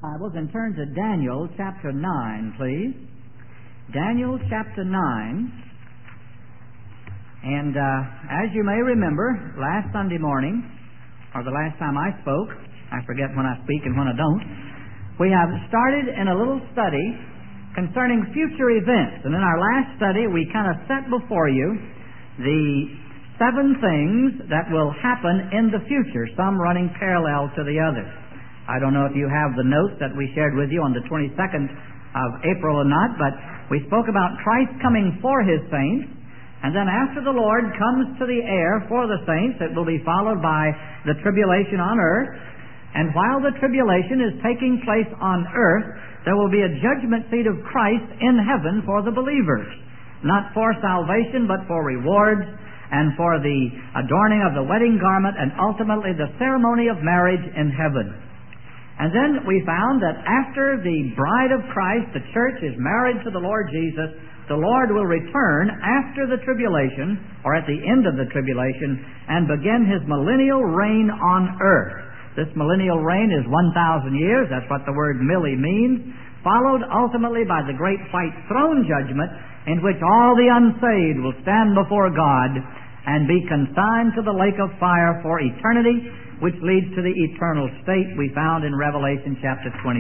Bibles and turn to Daniel chapter 9, please. Daniel chapter 9. And as you may remember, last Sunday morning, or the last time I spoke, I forget when I speak and when I don't, we have started in a little study concerning future events. And in our last study, we kind of set before you the 7 things that will happen in the future, some running parallel to the others. I don't know if you have the notes that we shared with you on the 22nd of April or not, but we spoke about Christ coming for His saints, and then after the Lord comes to the air for the saints, it will be followed by the tribulation on earth. And while the tribulation is taking place on earth, there will be a judgment seat of Christ in heaven for the believers, not for salvation, but for rewards and for the adorning of the wedding garment and ultimately the ceremony of marriage in heaven. And then we found that after the bride of Christ, the church, is married to the Lord Jesus, the Lord will return after the tribulation, or at the end of the tribulation, and begin His millennial reign on earth. This millennial reign is 1,000 years. That's what the word milli means. Followed ultimately by the great white throne judgment, in which all the unsaved will stand before God and be consigned to the lake of fire for eternity, which leads to the eternal state we found in Revelation chapter 21.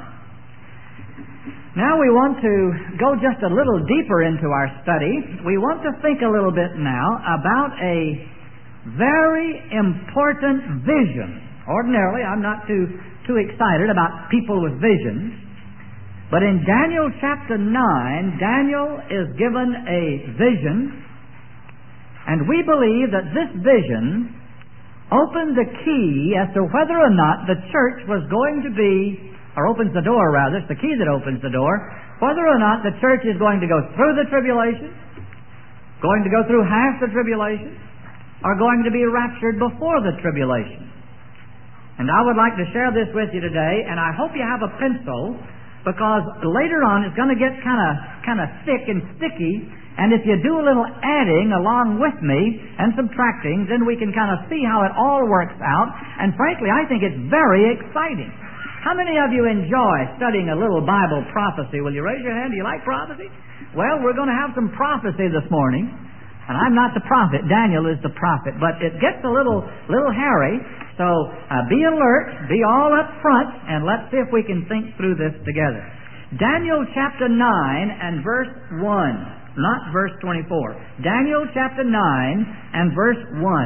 Now we want to go just a little deeper into our study. We want to think a little bit now about a very important vision. Ordinarily, I'm not too excited about people with visions. But in Daniel chapter 9, Daniel is given a vision, and we believe that this vision opened the key as to whether or not the church was going to be, or opens the door rather, it's the key that opens the door, whether or not the church is going to go through the tribulation, going to go through half the tribulation, or going to be raptured before the tribulation. And I would like to share this with you today, and I hope you have a pencil, because later on it's going to get kind of thick and sticky, and if you do a little adding along with me and subtracting, then we can kind of see how it all works out. And frankly, I think it's very exciting. How many of you enjoy studying a little Bible prophecy? Will you raise your hand? Do you like prophecy? Well, we're going to have some prophecy this morning. And I'm not the prophet. Daniel is the prophet. But it gets a little hairy. So be alert, be all up front, and let's see if we can think through this together. Daniel chapter 9 and verse 1. Not verse 24. Daniel chapter 9 and verse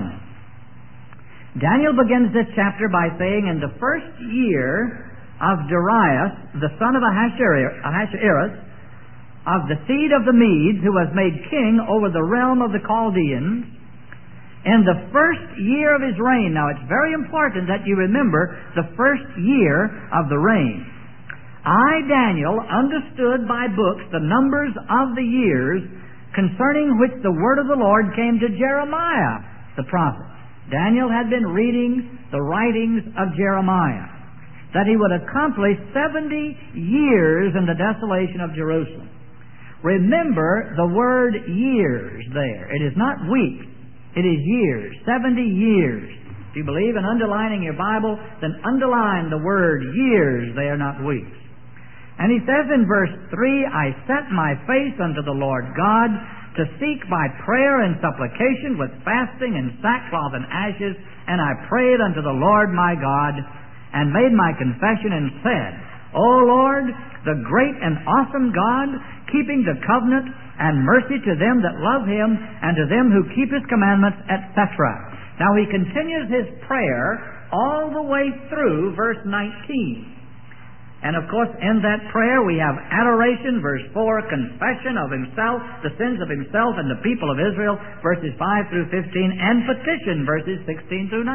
1. Daniel begins this chapter by saying, in the first year of Darius, the son of Ahasuerus, of the seed of the Medes, who was made king over the realm of the Chaldeans, in the first year of his reign. Now, it's very important that you remember the first year of the reign. I, Daniel, understood by books the numbers of the years concerning which the word of the Lord came to Jeremiah, the prophet. Daniel had been reading the writings of Jeremiah, that he would accomplish 70 years in the desolation of Jerusalem. Remember the word years there. It is not weeks. It is years. 70 years. If you believe in underlining your Bible, then underline the word years there, not weeks. And he says in verse 3, I set my face unto the Lord God to seek by prayer and supplication with fasting and sackcloth and ashes, and I prayed unto the Lord my God, and made my confession and said, O Lord, the great and awesome God, keeping the covenant and mercy to them that love Him, and to them who keep His commandments, etc. Now he continues his prayer all the way through verse 19. And of course, in that prayer we have adoration, verse 4, confession of himself, the sins of himself and the people of Israel, verses 5 through 15, and petition, verses 16 through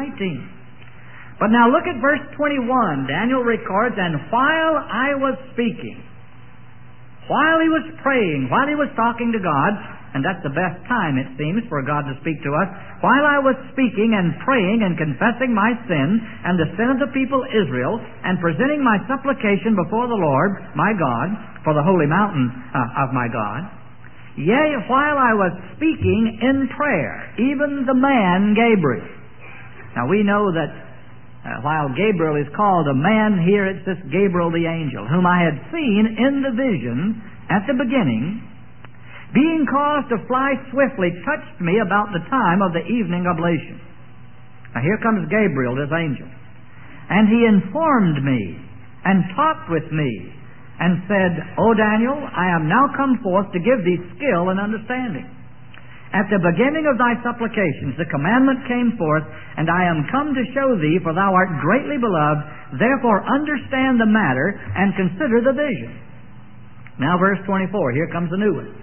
19. But now look at verse 21. Daniel records, and while I was speaking, while he was praying, while he was talking to God, and that's the best time, it seems, for God to speak to us. While I was speaking and praying and confessing my sin and the sin of the people Israel, and presenting my supplication before the Lord, my God, for the holy mountain of my God, yea, while I was speaking in prayer, even the man Gabriel. Now we know that while Gabriel is called a man, here it's this Gabriel the angel, whom I had seen in the vision at the beginning, being caused to fly swiftly, touched me about the time of the evening oblation. Now here comes Gabriel, this angel. And he informed me and talked with me and said, O Daniel, I am now come forth to give thee skill and understanding. At the beginning of thy supplications the commandment came forth, and I am come to show thee, for thou art greatly beloved, therefore understand the matter and consider the vision. Now verse 24, here comes the new one.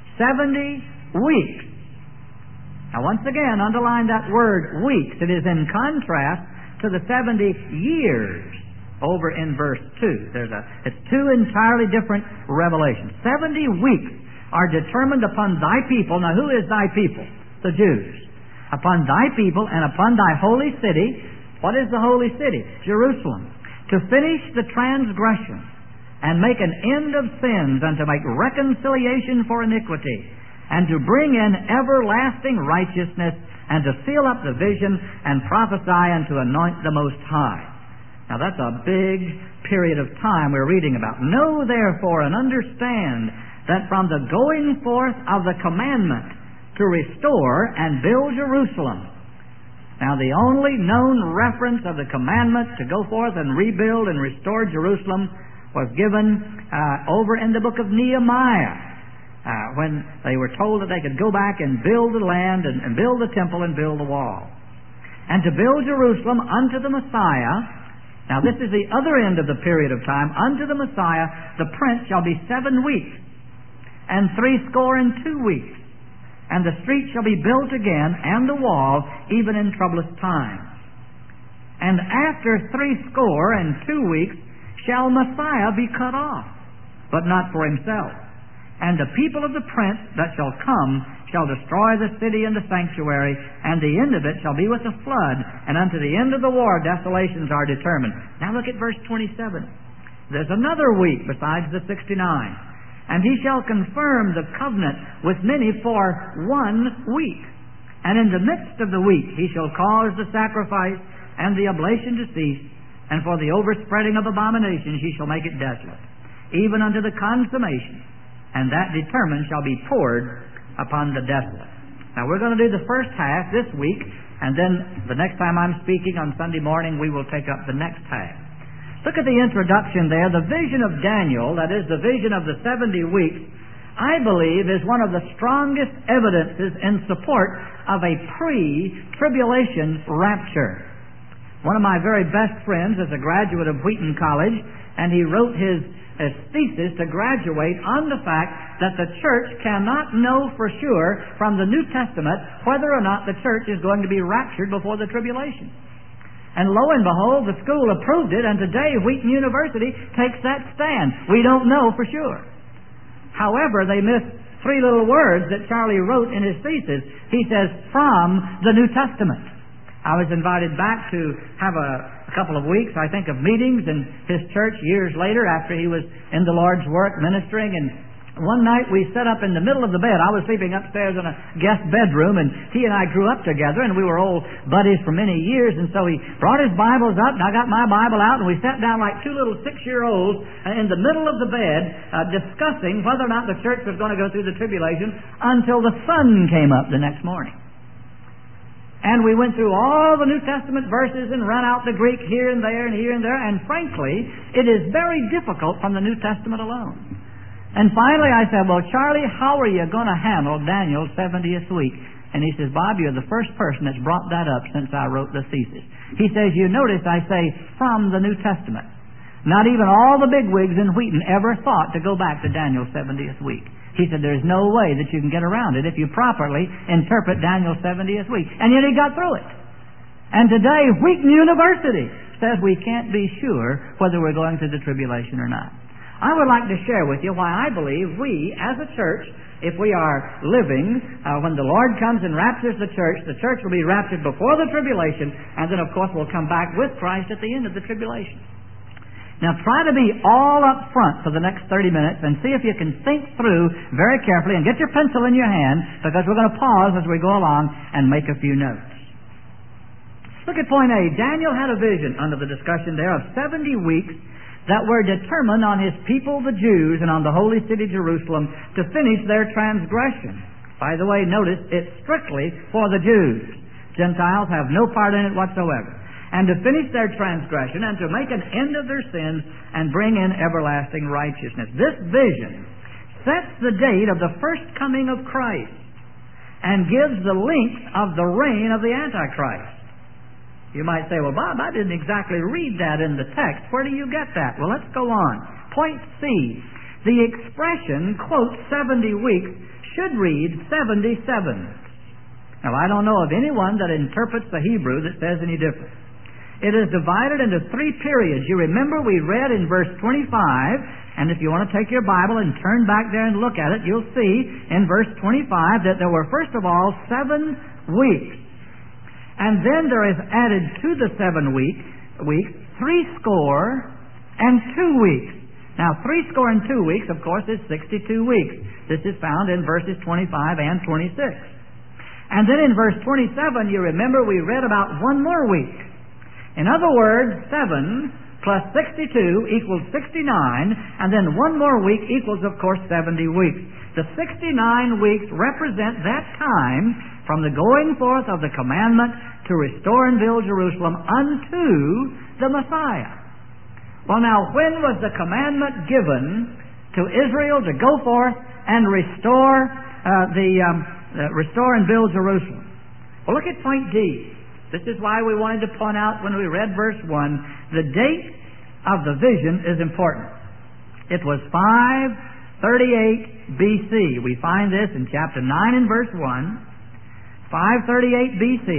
70 weeks. Now once again, underline that word weeks. It is in contrast to the 70 years over in verse 2. It's two entirely different revelations. 70 weeks are determined upon thy people. Now who is thy people? The Jews. Upon thy people and upon thy holy city. What is the holy city? Jerusalem. To finish the transgression and make an end of sins, and to make reconciliation for iniquity, and to bring in everlasting righteousness, and to seal up the vision, and prophesy, and to anoint the Most High. Now that's a big period of time we're reading about. Know therefore and understand that from the going forth of the commandment to restore and build Jerusalem. Now the only known reference of the commandment to go forth and rebuild and restore Jerusalem was given over in the book of Nehemiah, when they were told that they could go back and build the land and build the temple and build the wall. And to build Jerusalem unto the Messiah. Now this is the other end of the period of time. Unto the Messiah the prince shall be 7 weeks, and 62 weeks. And the street shall be built again, and the wall, even in troublous times. And after 62 weeks shall Messiah be cut off, but not for himself. And the people of the prince that shall come shall destroy the city and the sanctuary, and the end of it shall be with a flood, and unto the end of the war desolations are determined. Now look at verse 27. There's another week besides the 69. And he shall confirm the covenant with many for 1 week. And in the midst of the week he shall cause the sacrifice and the oblation to cease, and for the overspreading of abominations he shall make it desolate, even unto the consummation, and that determined shall be poured upon the desolate. Now we're going to do the first half this week, and then the next time I'm speaking on Sunday morning we will take up the next half. Look at the introduction there. The vision of Daniel, that is the vision of the 70 weeks, I believe is one of the strongest evidences in support of a pre-tribulation rapture. One of my very best friends is a graduate of Wheaton College, and he wrote his thesis to graduate on the fact that the church cannot know for sure from the New Testament whether or not the church is going to be raptured before the tribulation. And lo and behold, the school approved it, and today Wheaton University takes that stand. We don't know for sure. However, they missed 3 little words that Charlie wrote in his thesis. He says, from the New Testament. I was invited back to have a couple of weeks, I think, of meetings in his church years later after he was in the Lord's work ministering, and one night we sat up in the middle of the bed. I was sleeping upstairs in a guest bedroom, and he and I grew up together, and we were old buddies for many years, and so he brought his Bibles up, and I got my Bible out, and we sat down like 2 little 6-year-olds in the middle of the bed discussing whether or not the church was going to go through the tribulation until the sun came up the next morning. And we went through all the New Testament verses and run out the Greek here and there and here and there, and frankly, it is very difficult from the New Testament alone. And finally I said, well, Charlie, how are you going to handle Daniel's 70th week? And he says, Bob, you're the first person that's brought that up since I wrote the thesis. He says, you notice I say from the New Testament. Not even all the bigwigs in Wheaton ever thought to go back to Daniel's 70th week. He said, there's no way that you can get around it if you properly interpret Daniel's 70th week. And yet he got through it. And today, Wheaton University says we can't be sure whether we're going through the tribulation or not. I would like to share with you why I believe we, as a church, if we are living, when the Lord comes and raptures the church will be raptured before the tribulation, and then, of course, we'll come back with Christ at the end of the tribulation. Now, try to be all up front for the next 30 minutes and see if you can think through very carefully, and get your pencil in your hand, because we're going to pause as we go along and make a few notes. Look at point A. Daniel had a vision under the discussion there of 70 weeks that were determined on his people, the Jews, and on the holy city Jerusalem to finish their transgression. By the way, notice it's strictly for the Jews. Gentiles have no part in it whatsoever. And to finish their transgression and to make an end of their sins and bring in everlasting righteousness. This vision sets the date of the first coming of Christ and gives the length of the reign of the Antichrist. You might say, well, Bob, I didn't exactly read that in the text. Where do you get that? Well, let's go on. Point C. The expression, quote, 70 weeks, should read 77. Now, I don't know of anyone that interprets the Hebrew that says any different. It is divided into 3 periods. You remember we read in verse 25, and if you want to take your Bible and turn back there and look at it, you'll see in verse 25 that there were, first of all, 7 weeks. And then there is added to the 7 weeks, 62 and 2 weeks. Now, 62 and 2 weeks, of course, is 62 weeks. This is found in verses 25 and 26. And then in verse 27, you remember we read about 1 more week. In other words, 7 plus 62 equals 69, and then 1 more week equals, of course, 70 weeks. The 69 weeks represent that time from the going forth of the commandment to restore and build Jerusalem unto the Messiah. Well, now, when was the commandment given to Israel to go forth and restore and build Jerusalem? Well, look at point D. This is why we wanted to point out when we read verse 1, the date of the vision is important. It was 538 BC. We find this in chapter 9 and verse 1. 538 BC.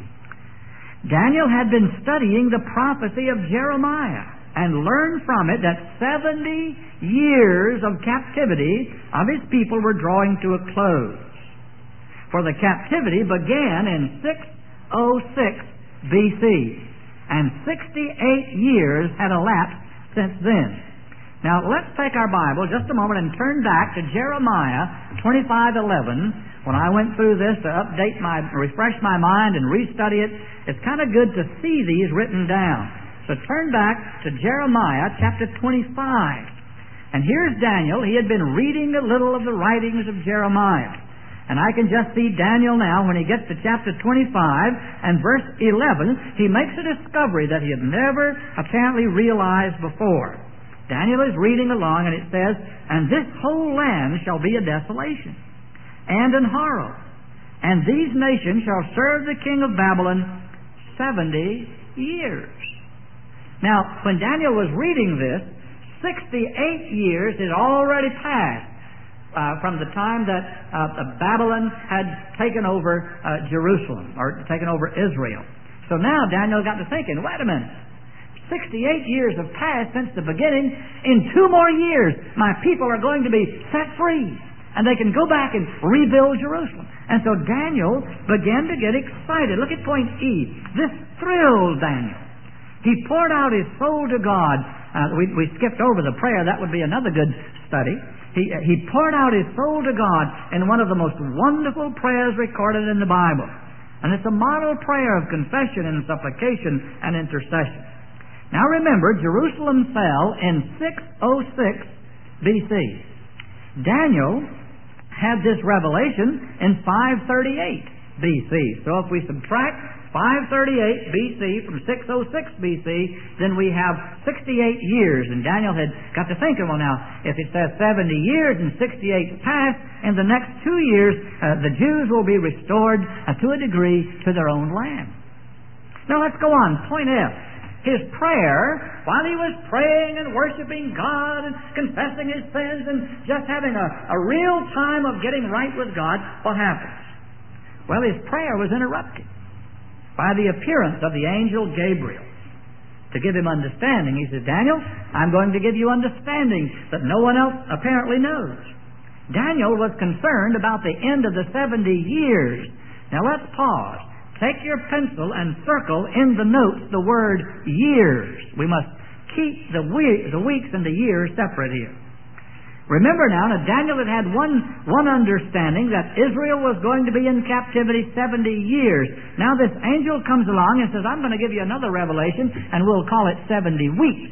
Daniel had been studying the prophecy of Jeremiah and learned from it that 70 years of captivity of his people were drawing to a close. For the captivity began in 606 BC, and 68 years had elapsed since then. Now, let's take our Bible just a moment and turn back to Jeremiah 25:11. When I went through this to refresh my mind and restudy it, it's kind of good to see these written down. So turn back to Jeremiah chapter 25. And here's Daniel. He had been reading a little of the writings of Jeremiah. And I can just see Daniel now when he gets to chapter 25 and verse 11, he makes a discovery that he had never apparently realized before. Daniel is reading along and it says, "And this whole land shall be a desolation and an horror, and these nations shall serve the king of Babylon 70 years." Now, when Daniel was reading this, 68 years had already passed from the time that Babylon had taken over Jerusalem, or taken over Israel. So now Daniel got to thinking, wait a minute, 68 years have passed since the beginning. In 2 more years, my people are going to be set free, and they can go back and rebuild Jerusalem. And so Daniel began to get excited. Look at point E. This thrilled Daniel. He poured out his soul to God. We skipped over the prayer. That would be another good study. He poured out his soul to God in one of the most wonderful prayers recorded in the Bible. And it's a model prayer of confession and supplication and intercession. Now remember, Jerusalem fell in 606 BC. Daniel had this revelation in 538 BC. So if we subtract 538 BC from 606 BC, then we have 68 years. And Daniel had got to thinking, well now, if it says 70 years and 68 passed, in the next 2 years, the Jews will be restored to a degree to their own land. Now let's go on. Point F. His prayer, while he was praying and worshiping God and confessing his sins and just having a real time of getting right with God, what happens? Well, his prayer was interrupted by the appearance of the angel Gabriel to give him understanding. He said, Daniel, I'm going to give you understanding that no one else apparently knows. Daniel was concerned about the end of the 70 years. Now let's pause. Take your pencil and circle in the notes the word years. We must keep the weeks and the years separate here. Remember now that Daniel had one understanding, that Israel was going to be in captivity 70 years. Now this angel comes along and says, I'm going to give you another revelation, and we'll call it 70 weeks.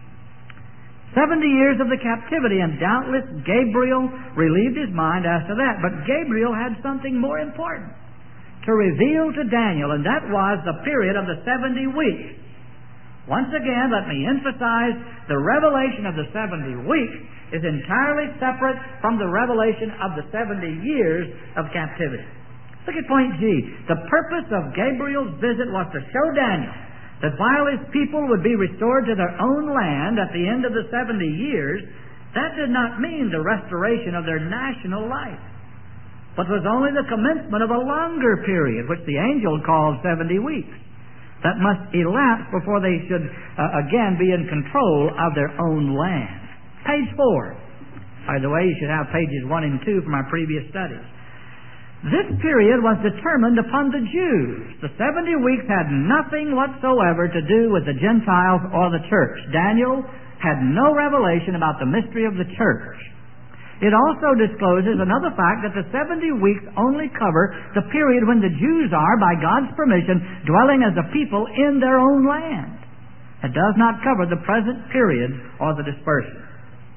70 years of the captivity, and doubtless Gabriel relieved his mind as to that. But Gabriel had something more important to reveal to Daniel, and that was the period of the 70 weeks. Once again, let me emphasize, the revelation of the 70 weeks is entirely separate from the revelation of the 70 years of captivity. Look at point G. The purpose of Gabriel's visit was to show Daniel that while his people would be restored to their own land at the end of the 70 years, that did not mean the restoration of their national life, but was only the commencement of a longer period, which the angel called 70 weeks, that must elapse before they should again be in control of their own land. Page 4. By the way, you should have pages 1 and 2 from our previous studies. This period was determined upon the Jews. The 70 weeks had nothing whatsoever to do with the Gentiles or the church. Daniel had no revelation about the mystery of the church. It also discloses another fact, that the 70 weeks only cover the period when the Jews are, by God's permission, dwelling as a people in their own land. It does not cover the present period or the dispersion.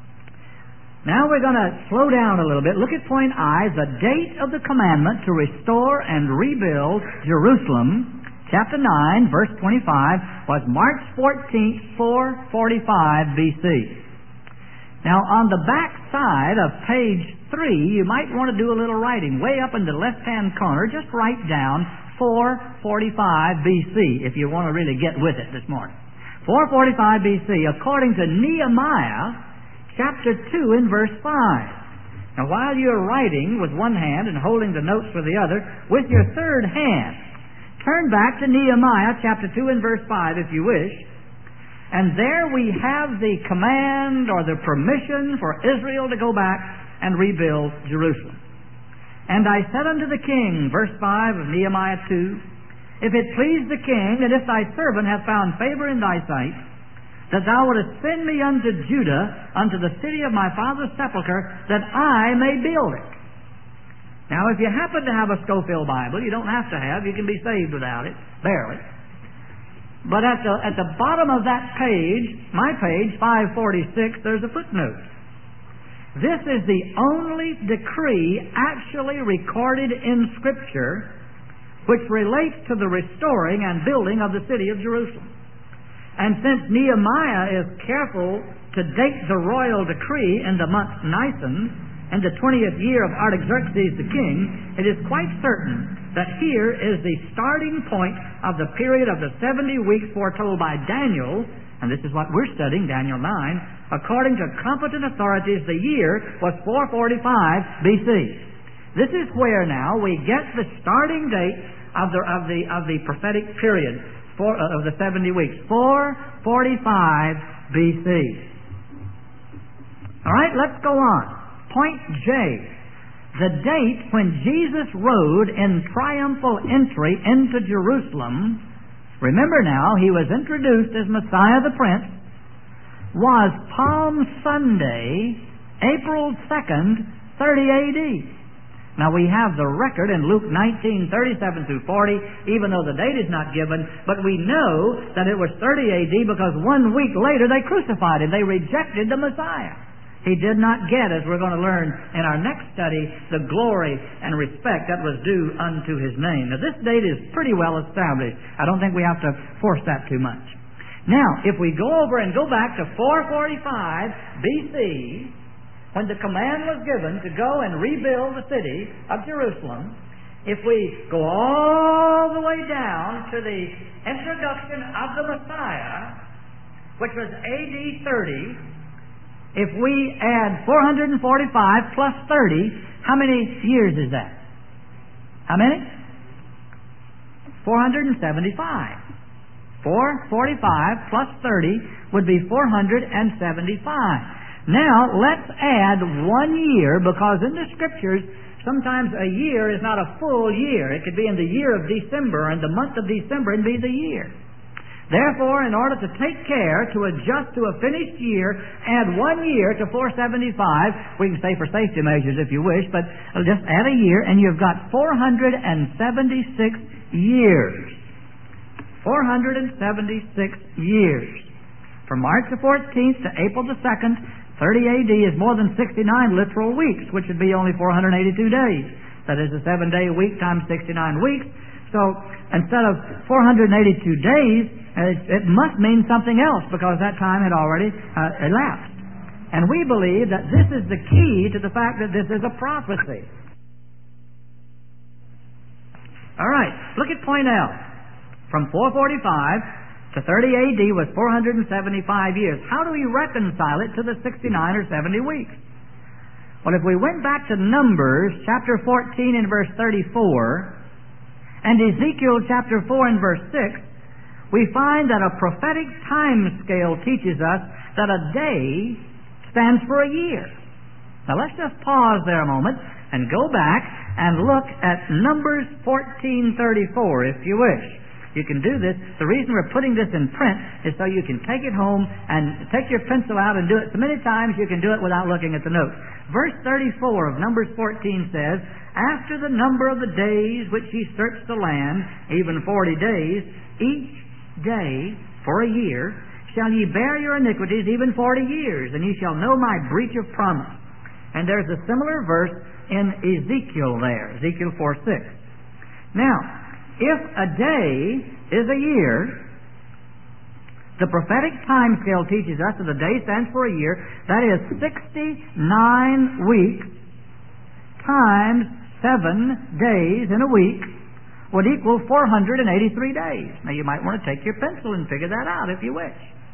Now we're going to slow down a little bit. Look at point I. The date of the commandment to restore and rebuild Jerusalem, chapter 9, verse 25, was March 14th, 445 BC. Now on the back side of page 3, you might want to do a little writing. Way up in the left-hand corner, just write down 445 BC if you want to really get with it this morning. 445 BC, according to Nehemiah, chapter 2 in verse 5. Now while you're writing with one hand and holding the notes with the other, with your third hand, turn back to Nehemiah chapter 2 in verse 5 if you wish. And there we have the command or the permission for Israel to go back and rebuild Jerusalem. And I said unto the king, verse 5 of Nehemiah 2, if it please the king, and if thy servant hath found favor in thy sight, that thou wouldest send me unto Judah, unto the city of my father's sepulchre, that I may build it. Now, if you happen to have a Scofield Bible, you don't have to have, you can be saved without it, barely. But at the bottom of that page, my page, 546, there's a footnote. This is the only decree actually recorded in Scripture which relates to the restoring and building of the city of Jerusalem. And since Nehemiah is careful to date the royal decree in the month Nisan, in the 20th year of Artaxerxes the king, it is quite certain that here is the starting point of the period of the 70 weeks foretold by Daniel, and this is what we're studying, Daniel 9. According to competent authorities, the year was 445 BC. This is where now we get the starting date of the prophetic period of the 70 weeks, 445 BC. All right, let's go on. Point J. The date when Jesus rode in triumphal entry into Jerusalem, remember now, he was introduced as Messiah the Prince, was Palm Sunday, April 2nd, 30 AD. Now we have the record in Luke 19:37 through 40, even though the date is not given, but we know that it was 30 AD because 1 week later they crucified him. They rejected the Messiah. He did not get, as we're going to learn in our next study, the glory and respect that was due unto his name. Now this date is pretty well established. I don't think we have to force that too much. Now, if we go over and go back to 445 BC, when the command was given to go and rebuild the city of Jerusalem, if we go all the way down to the introduction of the Messiah, which was AD 30, if we add 445 plus 30, how many years is that? How many? 475. 445 plus 30 would be 475. Now, let's add 1 year, because in the Scriptures, sometimes a year is not a full year. It could be in the year of December, and the month of December and be the year. Therefore, in order to take care to adjust to a finished year, add 1 year to 475. We can say for safety measures if you wish, but just add a year and you've got 476 years. 476 years. From March the 14th to April the 2nd, 30 AD is more than 69 literal weeks, which would be only 482 days. That is a 7-day week times 69 weeks. So instead of 482 days, it must mean something else because that time had already elapsed. And we believe that this is the key to the fact that this is a prophecy. All right, look at point L. From 445 to 30 AD was 475 years. How do we reconcile it to the 69 or 70 weeks? Well, if we went back to Numbers chapter 14 and verse 34 and Ezekiel chapter 4 and verse 6, we find that a prophetic time scale teaches us that a day stands for a year. Now let's just pause there a moment and go back and look at Numbers 14:34 if you wish. You can do this. The reason we're putting this in print is so you can take it home and take your pencil out and do it so many times you can do it without looking at the notes. Verse 34 of Numbers 14 says, "After the number of the days which ye searched the land, even 40 days, each day for a year, shall ye bear your iniquities even 40 years, and ye shall know my breach of promise." And there's a similar verse in Ezekiel there, Ezekiel 4:6. Now, if a day is a year, the prophetic time scale teaches us that a day stands for a year. That is 69 weeks times 7 days in a week would equal 483 days. Now you might want to take your pencil and figure that out if you wish.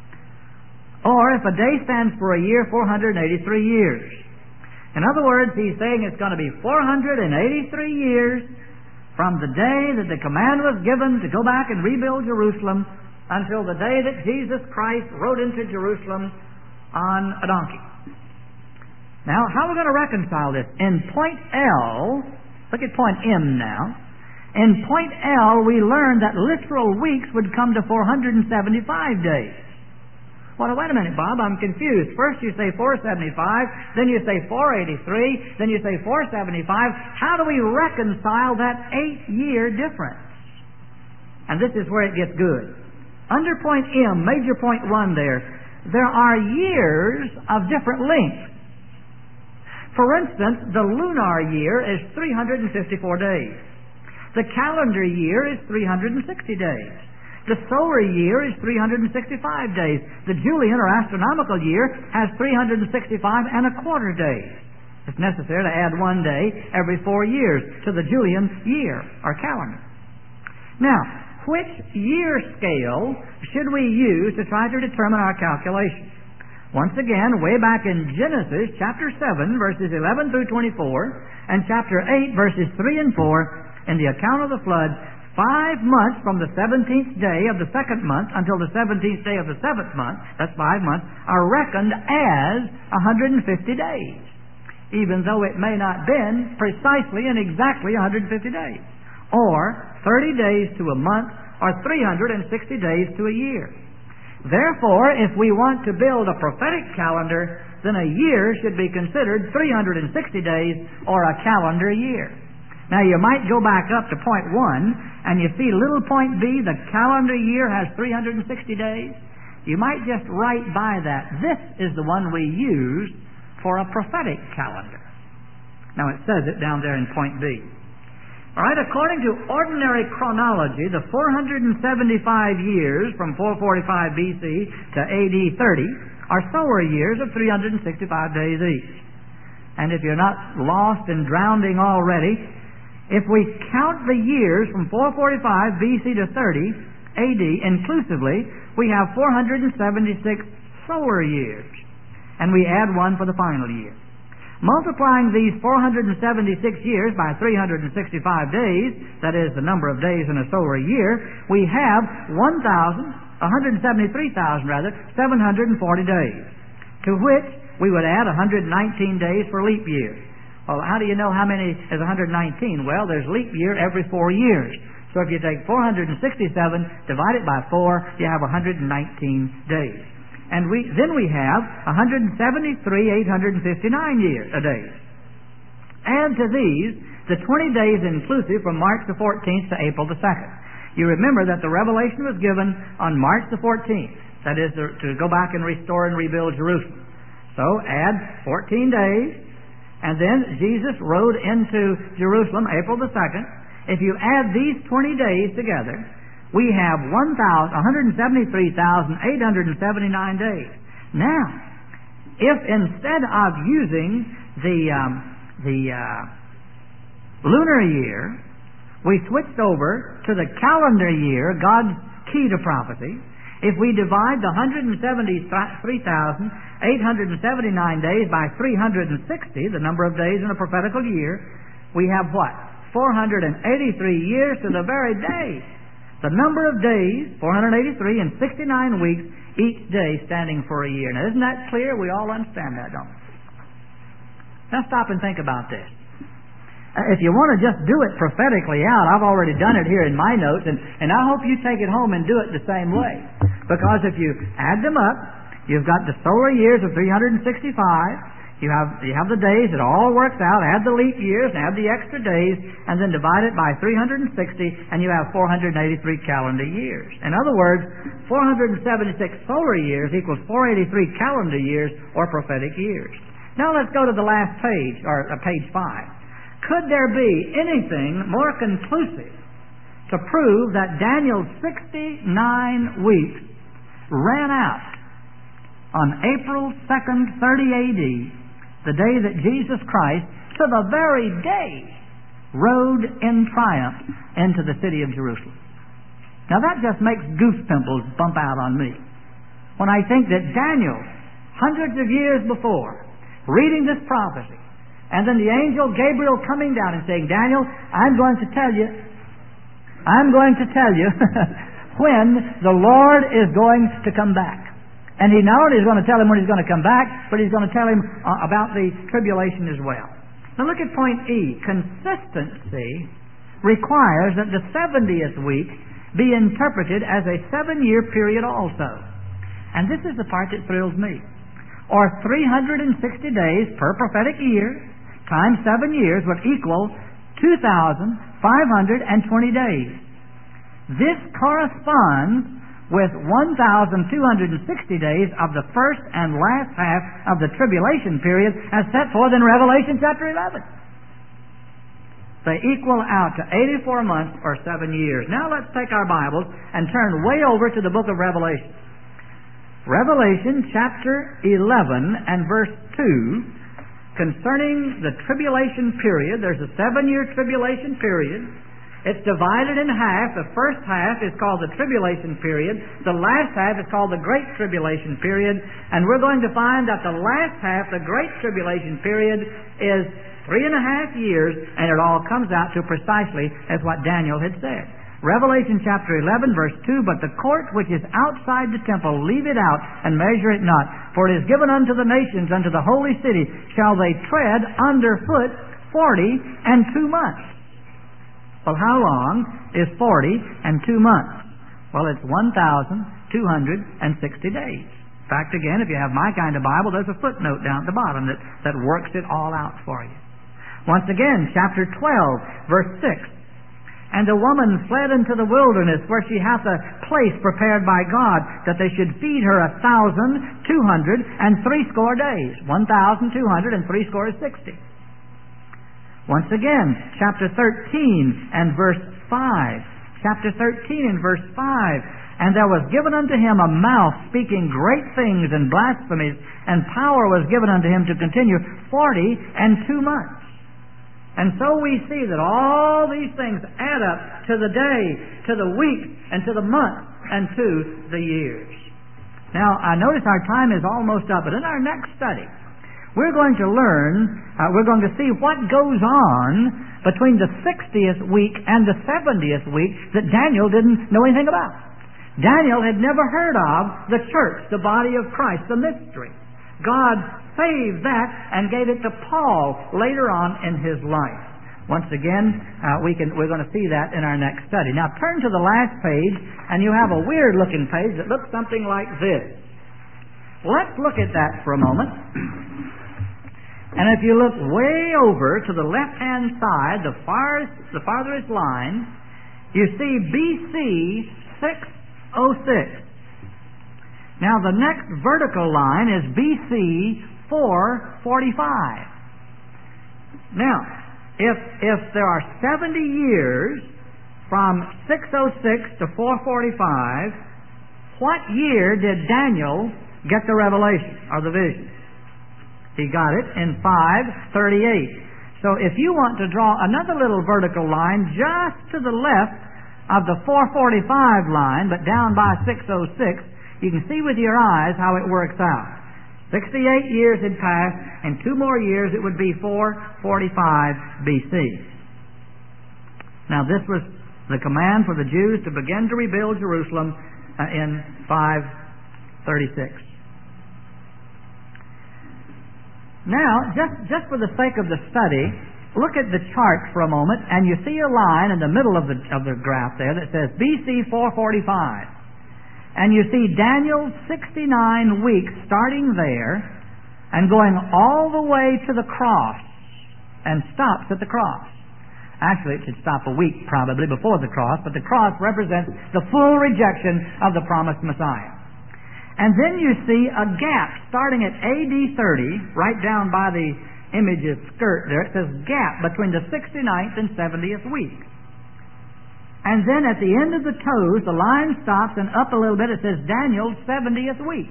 Or if a day stands for a year, 483 years. In other words, he's saying it's going to be 483 years from the day that the command was given to go back and rebuild Jerusalem until the day that Jesus Christ rode into Jerusalem on a donkey. Now, how are we going to reconcile this? In point L, look at point M now. In point L, we learned that literal weeks would come to 475 days. Well, wait a minute, Bob, I'm confused. First you say 475, then you say 483, then you say 475. How do we reconcile that 8-year difference? And this is where it gets good. Under point M, major point 1 there are years of different lengths. For instance, the lunar year is 354 days. The calendar year is 360 days. The solar year is 365 days. The Julian or astronomical year has 365 and a quarter days. It's necessary to add 1 day every 4 years to the Julian year or calendar. Now, which year scale should we use to try to determine our calculation? Once again, way back in Genesis chapter 7, verses 11 through 24, and chapter 8, verses 3 and 4, in the account of the flood, 5 months from the 17th day of the 2nd month until the 17th day of the 7th month, that's 5 months, are reckoned as 150 days, even though it may not have been precisely and exactly 150 days, or 30 days to a month, or 360 days to a year. Therefore, if we want to build a prophetic calendar, then a year should be considered 360 days or a calendar year. Now you might go back up to point 1 and you see little point B, the calendar year has 360 days. You might just write by that, this is the one we use for a prophetic calendar. Now it says it down there in point B. Alright, according to ordinary chronology, the 475 years from 445 BC to AD 30 are solar years of 365 days each. And if you're not lost and drowning already, if we count the years from 445 BC to 30 AD inclusively, we have 476 solar years. And we add 1 for the final year. Multiplying these 476 years by 365 days, that is the number of days in a solar year, we have 740 days, to which we would add 119 days for leap year. Well, how do you know how many is 119? Well, there's leap year every 4 years. So if you take 467, divide it by 4, you have 119 days. And then we have 173, 859 days. Add to these the 20 days inclusive from March the 14th to April the 2nd. You remember that the revelation was given on March the 14th. That is to go back and restore and rebuild Jerusalem. So add 14 days, and then Jesus rode into Jerusalem April the 2nd. If you add these 20 days together, we have 173,879 days. Now, if instead of using the lunar year, we switched over to the calendar year, God's key to prophecy, if we divide the 173,879 days by 360, the number of days in a prophetical year, we have what? 483 years to the very day. The number of days, 483 and 69 weeks, each day standing for a year. Now, isn't that clear? We all understand that, don't we? Now stop and think about this. If you want to just do it prophetically out, I've already done it here in my notes, and I hope you take it home and do it the same way. Because if you add them up, you've got the solar years of 365, you have the days, it all works out, add the leap years, add the extra days, and then divide it by 360, and you have 483 calendar years. In other words, 476 solar years equals 483 calendar years or prophetic years. Now let's go to the last page, or page 5. Could there be anything more conclusive to prove that Daniel's 69 weeks ran out on April 2nd, 30 A.D., the day that Jesus Christ, to the very day, rode in triumph into the city of Jerusalem? Now that just makes goose pimples bump out on me. When I think that Daniel, hundreds of years before, reading this prophecy, and then the angel Gabriel coming down and saying, Daniel, I'm going to tell you when the Lord is going to come back. And he not only is going to tell him when he's going to come back, but he's going to tell him about the tribulation as well. Now look at point E. Consistency requires that the 70th week be interpreted as a 7-year period also. And this is the part that thrills me. Or 360 days per prophetic year times 7 years would equal 2,520 days. This corresponds with 1,260 days of the first and last half of the tribulation period as set forth in Revelation chapter 11. They equal out to 84 months or 7 years. Now let's take our Bibles and turn way over to the book of Revelation. Revelation chapter 11 and verse 2, concerning the tribulation period. There's a 7-year tribulation period. It's divided in half. The first half is called the tribulation period. The last half is called the Great Tribulation period. And we're going to find that the last half, the Great Tribulation period, is 3.5 years, and it all comes out to precisely as what Daniel had said. Revelation chapter 11, verse 2, But the court which is outside the temple, leave it out, and measure it not. For it is given unto the nations, unto the holy city, shall they tread under foot 40 and 2 months. Well, how long is 40 and 2 months? Well, it's 1,260 days. In fact, again, if you have my kind of Bible, there's a footnote down at the bottom that works it all out for you. Once again, chapter 12, verse 6. And the woman fled into the wilderness, where she hath a place prepared by God, that they should feed her 1,260 days. 1,260. Once again, chapter 13 and verse 5. Chapter 13 and verse 5. And there was given unto him a mouth speaking great things and blasphemies, and power was given unto him to continue 40 and 2 months. And so we see that all these things add up to the day, to the week, and to the month, and to the years. Now, I notice our time is almost up, but in our next study, we're going to see what goes on between the 60th week and the 70th week that Daniel didn't know anything about. Daniel had never heard of the church, the body of Christ, the mystery. God saved that and gave it to Paul later on in his life. Once again, we're going to see that in our next study. Now turn to the last page, and you have a weird-looking page that looks something like this. Let's look at that for a moment. And if you look way over to the left-hand side, the farthest line, you see BC 606. Now the next vertical line is BC 445. Now, if there are 70 years from 606 to 445, what year did Daniel get the revelation or the vision? He got it in 538. So if you want to draw another little vertical line just to the left of the 445 line, but down by 606, you can see with your eyes how it works out. 68 years had passed, and 2 more years it would be 445 BC. Now this was the command for the Jews to begin to rebuild Jerusalem in 536. Now, just for the sake of the study, look at the chart for a moment, and you see a line in the middle of the graph there that says BC 445. And you see Daniel's 69 weeks starting there and going all the way to the cross and stops at the cross. Actually, it should stop a week probably before the cross, but the cross represents the full rejection of the promised Messiah. And then you see a gap starting at AD 30, right down by the image's skirt there. It says gap between the 69th and 70th week. And then at the end of the toes, the line stops, and up a little bit it says Daniel's 70th week.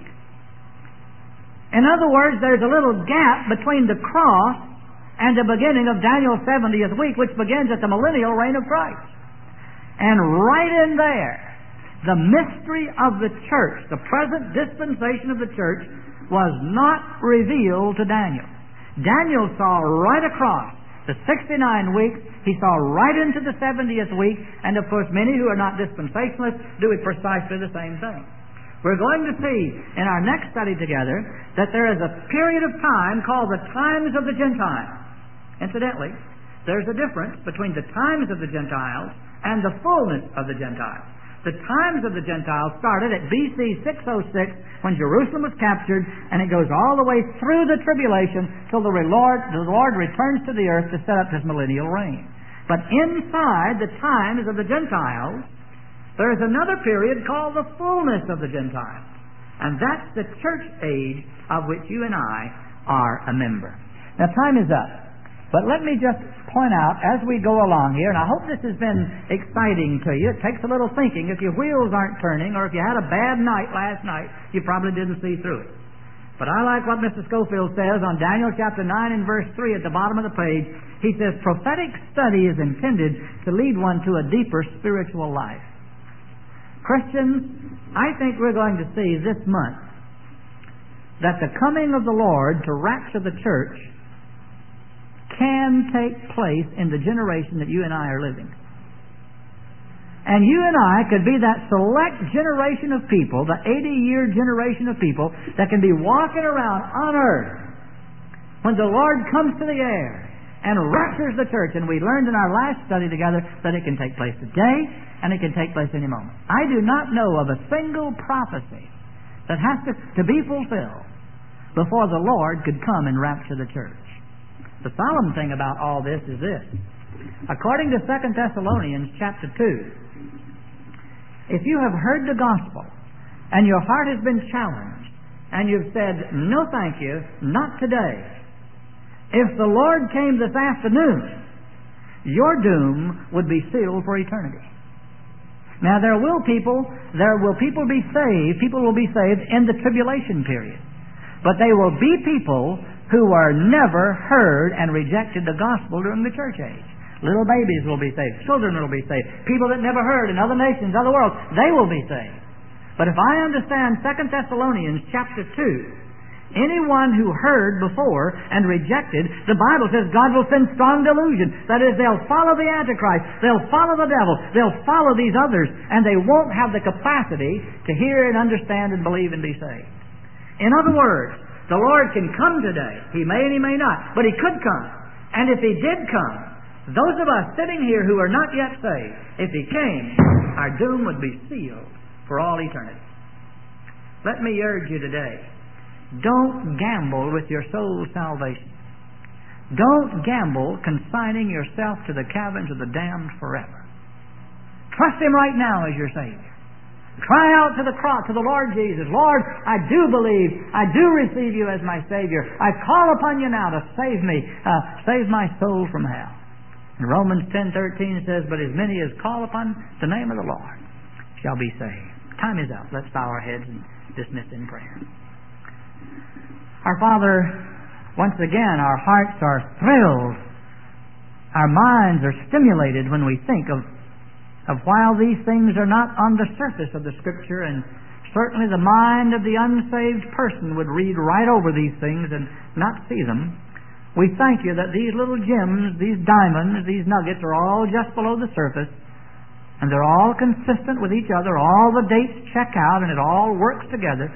In other words, there's a little gap between the cross and the beginning of Daniel's 70th week, which begins at the millennial reign of Christ. And right in there, the mystery of the church, the present dispensation of the church, was not revealed to Daniel. Daniel saw right across the 69 weeks, he saw right into the 70th week, and of course many who are not dispensationalists do it precisely the same thing. We're going to see in our next study together that there is a period of time called the times of the Gentiles. Incidentally, there's a difference between the times of the Gentiles and the fullness of the Gentiles. The times of the Gentiles started at BC 606 when Jerusalem was captured, and it goes all the way through the tribulation till the Lord returns to the earth to set up His millennial reign. But inside the times of the Gentiles, there is another period called the fullness of the Gentiles. And that's the church age of which you and I are a member. Now time is up. But let me just point out as we go along here, and I hope this has been exciting to you. It takes a little thinking. If your wheels aren't turning, or if you had a bad night last night, you probably didn't see through it. But I like what Mr. Schofield says on Daniel chapter 9 and verse 3 at the bottom of the page. He says, prophetic study is intended to lead one to a deeper spiritual life. Christians, I think we're going to see this month that the coming of the Lord to rapture the church can take place in the generation that you and I are living. And you and I could be that select generation of people, the 80-year generation of people that can be walking around on earth when the Lord comes to the air and raptures the church. And we learned in our last study together that it can take place today and it can take place any moment. I do not know of a single prophecy that has to be fulfilled before the Lord could come and rapture the church. The solemn thing about all this is this. According to 2 Thessalonians chapter 2, if you have heard the gospel and your heart has been challenged and you've said, no thank you, not today, if the Lord came this afternoon, your doom would be sealed for eternity. Now there will people be saved, people will be saved in the tribulation period. But they will be people who are never heard and rejected the gospel during the church age. Little babies will be saved. Children will be saved. People that never heard in other nations, other worlds, they will be saved. But if I understand 2 Thessalonians chapter 2, anyone who heard before and rejected, the Bible says God will send strong delusion. That is, they'll follow the Antichrist. They'll follow the devil. They'll follow these others. And they won't have the capacity to hear and understand and believe and be saved. In other words, the Lord can come today. He may and He may not. But He could come. And if He did come, Those of us sitting here who are not yet saved, if He came, our doom would be sealed for all eternity. Let me urge you today, don't gamble with your soul's salvation. Don't gamble consigning yourself to the caverns of the damned forever. Trust Him right now as your Savior. Cry out to the cross, to the Lord Jesus. Lord, I do believe. I do receive You as my Savior. I call upon You now to save me. Save my soul from hell. And Romans 10:13 says, but as many as call upon the name of the Lord shall be saved. Time is up. Let's bow our heads and dismiss in prayer. Our Father, once again, our hearts are thrilled. Our minds are stimulated when we think of while these things are not on the surface of the Scripture, and certainly the mind of the unsaved person would read right over these things and not see them. We thank You that these little gems, these diamonds, these nuggets are all just below the surface, and they're all consistent with each other. All the dates check out, and it all works together.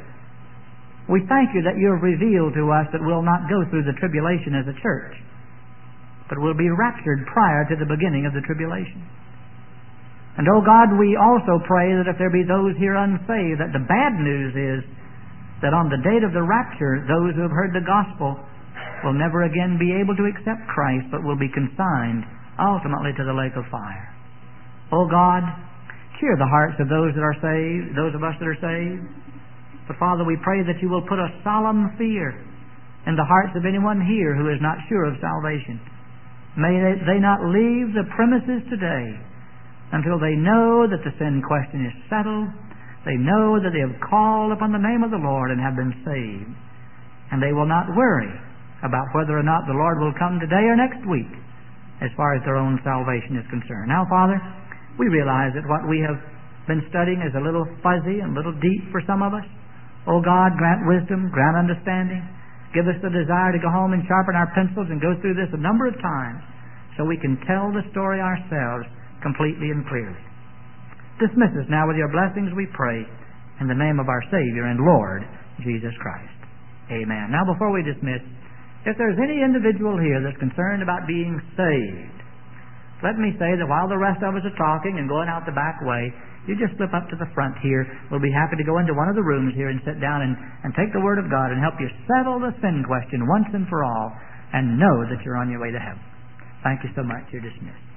We thank You that You have revealed to us that we'll not go through the tribulation as a church, but we'll be raptured prior to the beginning of the tribulation. And, oh God, we also pray that if there be those here unsaved, that the bad news is that on the date of the rapture, those who have heard the gospel will never again be able to accept Christ, but will be consigned ultimately to the lake of fire. Oh God, cheer the hearts of those that are saved, those of us that are saved. But Father, we pray that You will put a solemn fear in the hearts of anyone here who is not sure of salvation. May they not leave the premises today until they know that the sin question is settled. They know that they have called upon the name of the Lord and have been saved. And they will not worry about whether or not the Lord will come today or next week as far as their own salvation is concerned. Now, Father, we realize that what we have been studying is a little fuzzy and a little deep for some of us. Oh God, grant wisdom, grant understanding. Give us the desire to go home and sharpen our pencils and go through this a number of times so we can tell the story ourselves completely and clearly. Dismiss us now with Your blessings, we pray, in the name of our Savior and Lord, Jesus Christ. Amen. Now, before we dismiss, if there's any individual here that's concerned about being saved, let me say that while the rest of us are talking and going out the back way, you just slip up to the front here. We'll be happy to go into one of the rooms here and sit down and take the Word of God and help you settle the sin question once and for all and know that you're on your way to heaven. Thank you so much. You're dismissed.